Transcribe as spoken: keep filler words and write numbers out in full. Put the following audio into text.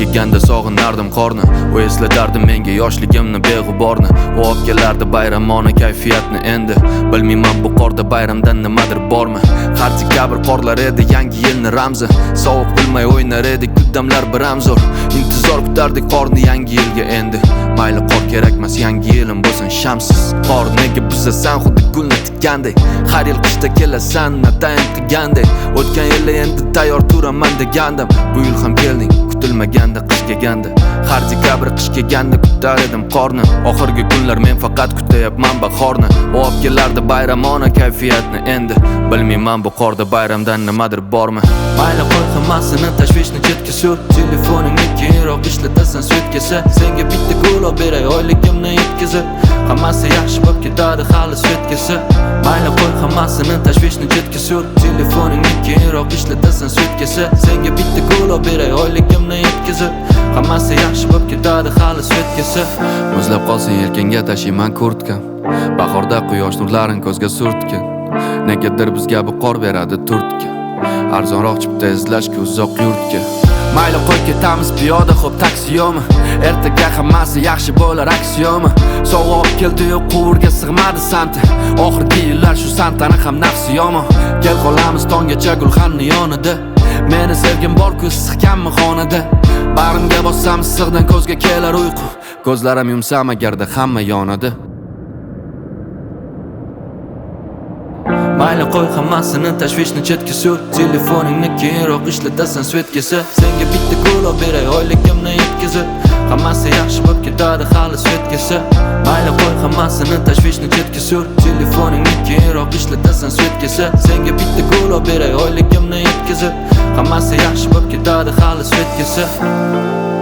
yeganda sog'inardim qorni. U eslatardi menga yoshligimni beg'uborni. U olib kelardi bayramona kayfiyatni endi. Bilmayman bu qorda bayramdan nimadir bormi? Har dekabr qorlar edi yangi yilni ramzi. Sovuq bilmay o'ynar edik kuddamlar biramzor. Intizor kutardik qorni yangi yilga endi. Mayli qor kerakmas yangi yilim bo'lsin shamsiz. Qor nega buzasan xuddi gulni tikgandek. Har yil qishda kelasan natayin qilgandek. O'tgan yil endi tayyor turaman degandim. Bu yil ham kelding kutilmaganda qish kelganda. Har dekabr qish kelganda kutar edim qorni. Oxirgi kunlar men faqat kutayapman bahorni. U olib kelardi bayramona kayfiyatni endi. Bilmayman bu qorda bayramdan nimadir bormi? Mayli qo'y hammasini tashvishni chetga sur. Telefoningni keyinroq ishlatasan svetkasi. Senga bitta gul olib beray oyligimni yetkazib. Hammasi yaxshi bo'lib ketadi hali svetkasi. Mayli qo'y hammasini tashvishni chetga sur. Telefoningni keyinroq ishlatasan svetkasi. Senga bitta gul olib beray oyligimni yetkazib. Hammasi yaxshi bo'lib ketadi hali svetkasi. Muzlab qolsin yelkanga tashiyman kurtkam. Bahorda quyosh nurlarini ko'zga surtgan. Negadir bizga bu qor beradi turtki. Arzonroq chipta izlashga uzoq yurtga. Mayli qo'y ketamiz piyoda xo'p taksiyomi. Ertaga hammasi yaxshi bo'lar aksiyomi. Sovuq keldi-yu quvurga sig'madi santa. Oxirgi yillar shu santani ham nafsi yomon. Kel qolamiz tongacha gulxanni yonida. Meni sevgim bor-ku issiqkanmi xonada. Bag'rimga bossam issiqdan ko'zga kelar uyqu. Ko'zlarim yumsam agarda hamma yonadi. Mayli qo'y hammasini tashvishni chetga sur. Telefoningni keyinroq ishlatasan svetkasi. Senga bitta gul olib beray oyligimni yetkazib. Hammasi yaxshi bo'lib ketadi hali svetkasi. Mayli qo'y hammasini tashvishni chetga sur. Telefoningni keyinroq ishlatasan svetkasi. Senga bitta gul olib beray oyligimni yetkazib. Hammasi yaxshi bo'lib ketadi hali svetkasi.